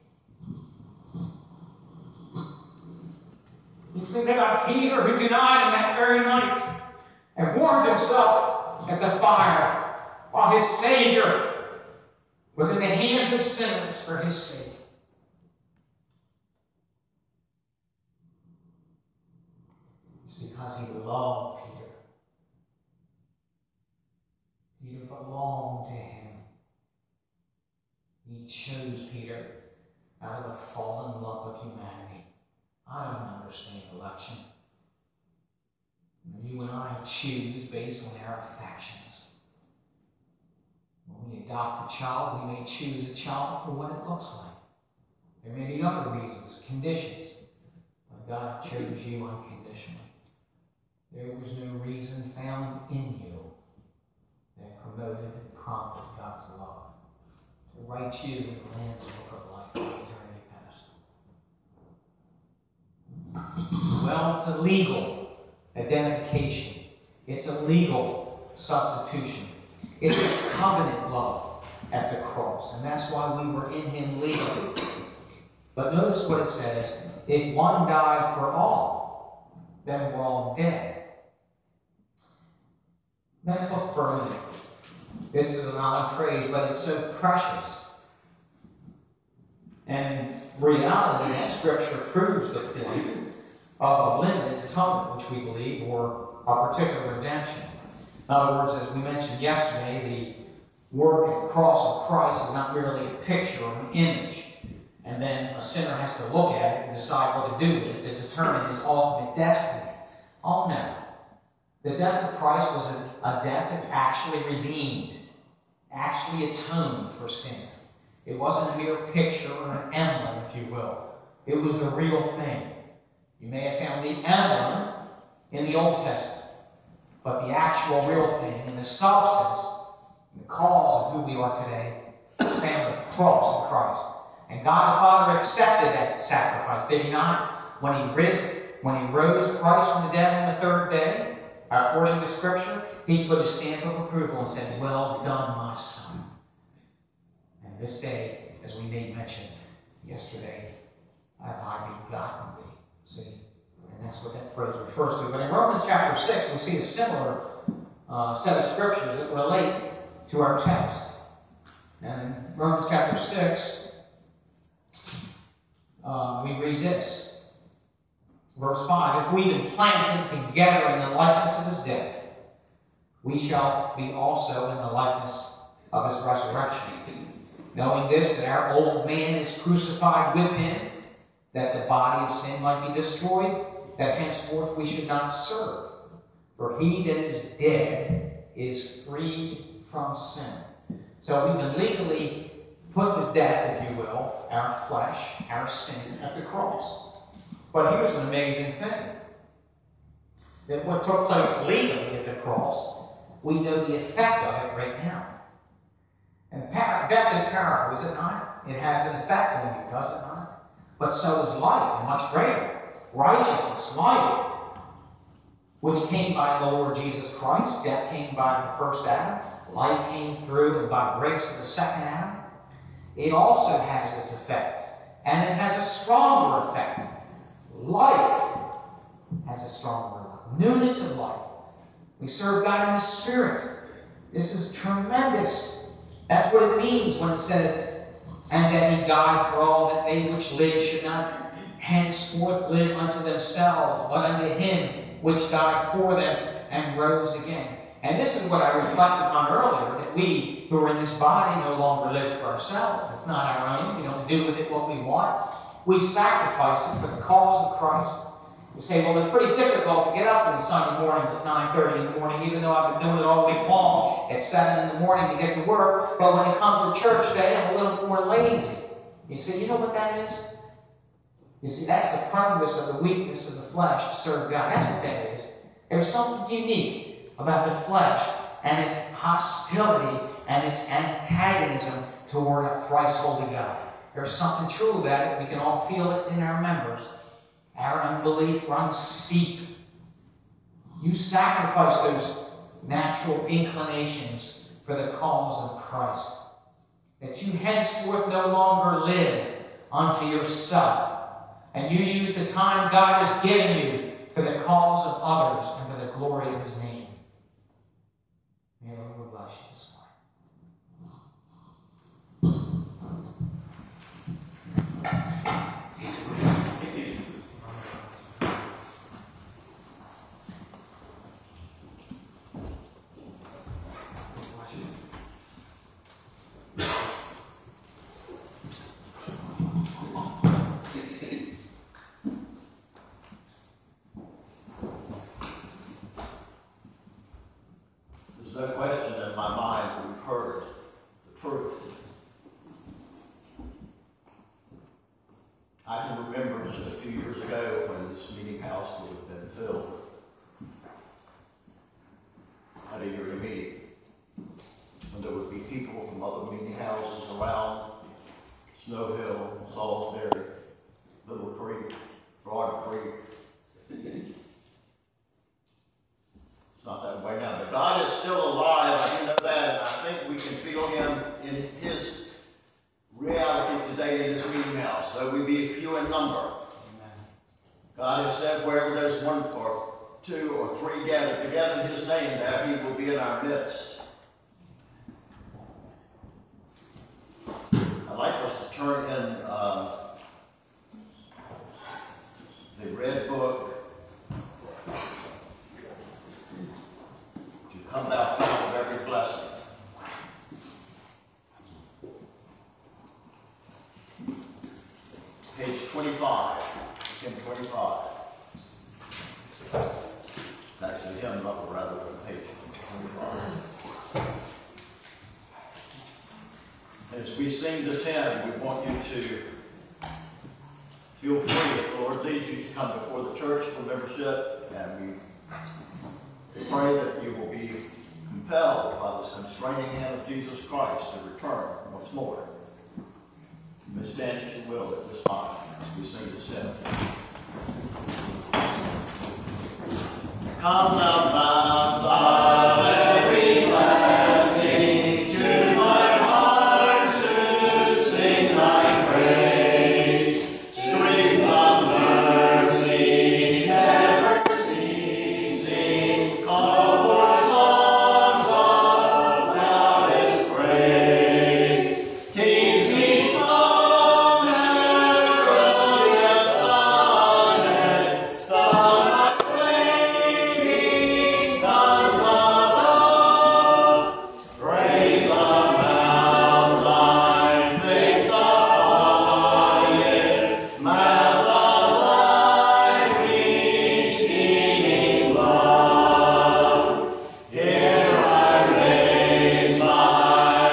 He's thinking about Peter, who denied him that very night and warmed himself at the fire while his Savior was in the hands of sinners for his sake. It's because he loved Peter. Peter belonged to him. He chose Peter out of a fallen lump of humanity. I don't understand election. You and I choose based on our affections. When we adopt a child, we may choose a child for what it looks like. There may be other reasons, conditions. God chose you unconditionally. There was no reason found in you that promoted and prompted God's love to write you in the Lamb's Book of Life for eternity past. Well, it's a legal identification. It's a legal substitution. It's a covenant love at the cross. And that's why we were in him legally. But notice what it says. If one died for all, then we're all dead. Let's look for a minute. This is an odd phrase, but it's so precious. And in reality, that scripture proves the point of a limited atonement, which we believe, or a particular redemption. In other words, as we mentioned yesterday, the work and cross of Christ is not merely a picture or an image, and then a sinner has to look at it and decide what to do with it to determine his ultimate destiny. Oh no. The death of Christ was a, a death that actually redeemed, actually atoned for sin. It wasn't a mere picture or an emblem, if you will. It was the real thing. You may have found the emblem in the Old Testament, but the actual real thing and the substance and the cause of who we are today is found at the cross in Christ. And God the Father accepted that sacrifice, did he not? When he rose, when he rose Christ from the dead on the third day, according to Scripture, he put his stamp of approval and said, "Well done, my son." And this day, as we made mention yesterday, have I begotten thee. See? And that's what that phrase refers to. But in Romans chapter six, we see a similar uh, set of scriptures that relate to our text. And in Romans chapter six, uh, we read this. Verse five, "If we've been planted together in the likeness of his death, we shall be also in the likeness of his resurrection. Knowing this, that our old man is crucified with him, that the body of sin might be destroyed, that henceforth we should not serve. For he that is dead is freed from sin." So we've been legally put to death, if you will, our flesh, our sin, at the cross. But here's an amazing thing. That what took place legally at the cross, we know the effect of it right now. And par- death is powerful, is it not? It has an effect on you, does it not? But so is life, and much greater. Righteousness, life, which came by the Lord Jesus Christ. Death came by the first Adam. Life came through and by grace of the second Adam. It also has its effect. And it has a stronger effect. Life has a stronger life. Newness of life. We serve God in the Spirit. This is tremendous. That's what it means when it says, "And that he died for all, that they which live should not henceforth live unto themselves, but unto him which died for them and rose again." And this is what I reflected on earlier, that we who are in this body no longer live to ourselves. It's not our own. We don't do with it what we want. We sacrifice it for the cause of Christ. You say, "Well, it's pretty difficult to get up on Sunday mornings at nine thirty in the morning, even though I've been doing it all week long at seven in the morning to get to work. But when it comes to church day, I'm a little more lazy." You say, you know what that is? You see, that's the proneness of the weakness of the flesh to serve God. That's what that is. There's something unique about the flesh and its hostility and its antagonism toward a thrice holy God. There's something true about it. We can all feel it in our members. Our unbelief runs steep. You sacrifice those natural inclinations for the cause of Christ. That you henceforth no longer live unto yourself. And you use the time God has given you for the cause of others and for the glory of his name. May the Lord bless you this morning. Bless you. There's no question in my mind that we've heard the truth. I can remember just a few years ago when at a yearly meeting. And there would be people from other meeting houses around Snow Hill, Salisbury, Little Creek, Broad Creek. It's not that way now, but God is still alive. I do know that, and I think we can feel Him in His reality today in this meeting house. Though we be few in number, Amen. God has said, wherever there's one or two or three gathered together in His name, there He will be in our midst. I'd like for us to turn in uh, the red book to Come Thou Fount of Every Blessing. Page twenty-five, hymn twenty-five. It's actually hymn number rather than page twenty-five. As we sing this hymn, we want you to feel free, if the Lord leads you, to come before the church for membership, and we pray that you will be compelled by this constraining hand of Jesus Christ to return once more. You may stand if you will at this time as we sing this hymn. Come thou fount of every blessing, to my heart to sing thy praise. Streams of mercy never ceasing, call for songs of loudest praise. Teach me song and glorious sonnet, song of flaming tongues above. Praise the Mount, thy face upon it, Mount of thy redeeming love. Here I raise my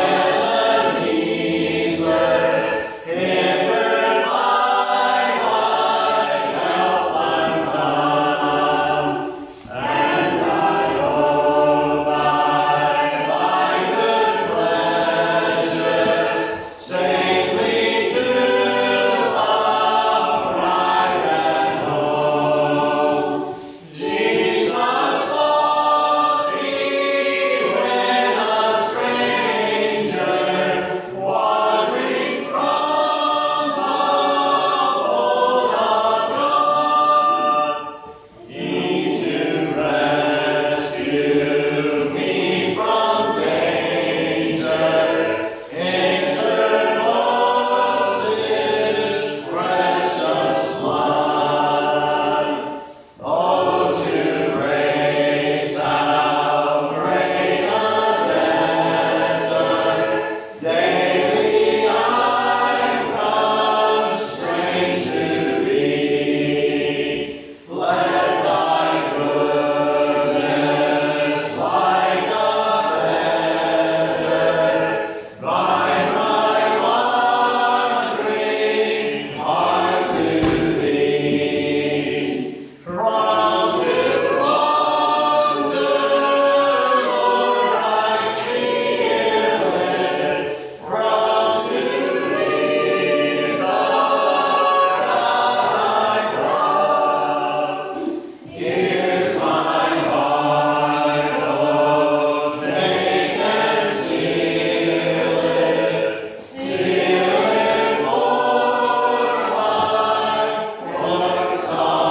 Ebenezer, hindered by thy help uncome, and I hope by thy good pleasure safely to arrive at home. Jesus sought me when a stranger, wandering from the fold of God. He to rescue me from danger, interposes precious blood. Oh, to grace how great a debtor daily I'm constrained to be. Let thy goodness like a fetter bind my wandering heart to thee. Prone to wander, Lord, I feel it. Prone to leave the God I love. Here's my heart, oh, take and seal it. Seal it for thy courts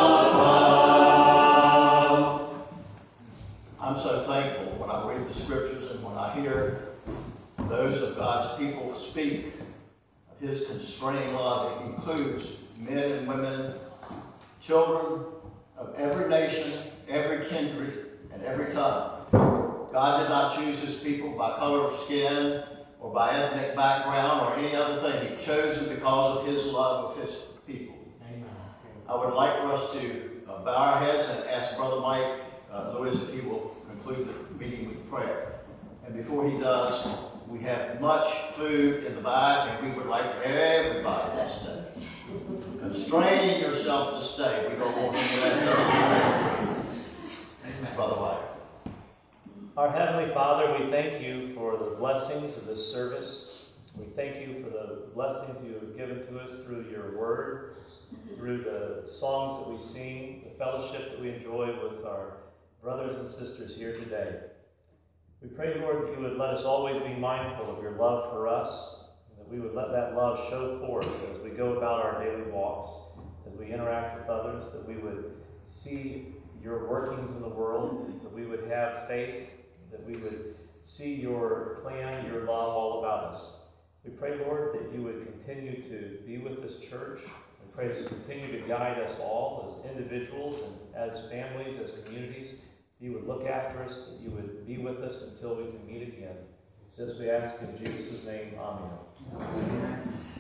above. I'm so thankful when I read the scriptures and when I hear those of God's people speak of His constraining love. It includes men and women, children of every nation, every kindred, and every tongue. God did not choose His people by color of skin or by ethnic background or any other thing. He chose them because of His love of His people. Amen. I would like for us to uh, bow our heads and ask Brother Mike uh, Lewis if he will conclude the meeting with prayer. And before he does, we have much food in the bag, and we would like for everybody to stay. Constrain yourself to stay. We don't want any left over. Amen. Brother Mike. Our Heavenly Father, we thank you for the blessings of this service. We thank you for the blessings you have given to us through your word, through the songs that we sing, the fellowship that we enjoy with our brothers and sisters here today. We pray, Lord, that you would let us always be mindful of your love for us, and that we would let that love show forth as we go about our daily walks, as we interact with others, that we would see your workings in the world, that we would have faith, that we would see your plan, your love all about us. We pray, Lord, that you would continue to be with this church. We pray that you continue to guide us all as individuals and as families, as communities. That you would look after us, that you would be with us until we can meet again. This we ask in Jesus' name. Amen. Amen.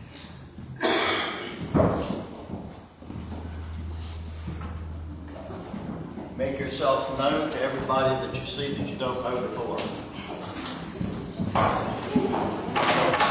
Make yourself known to everybody that you see that you don't know before.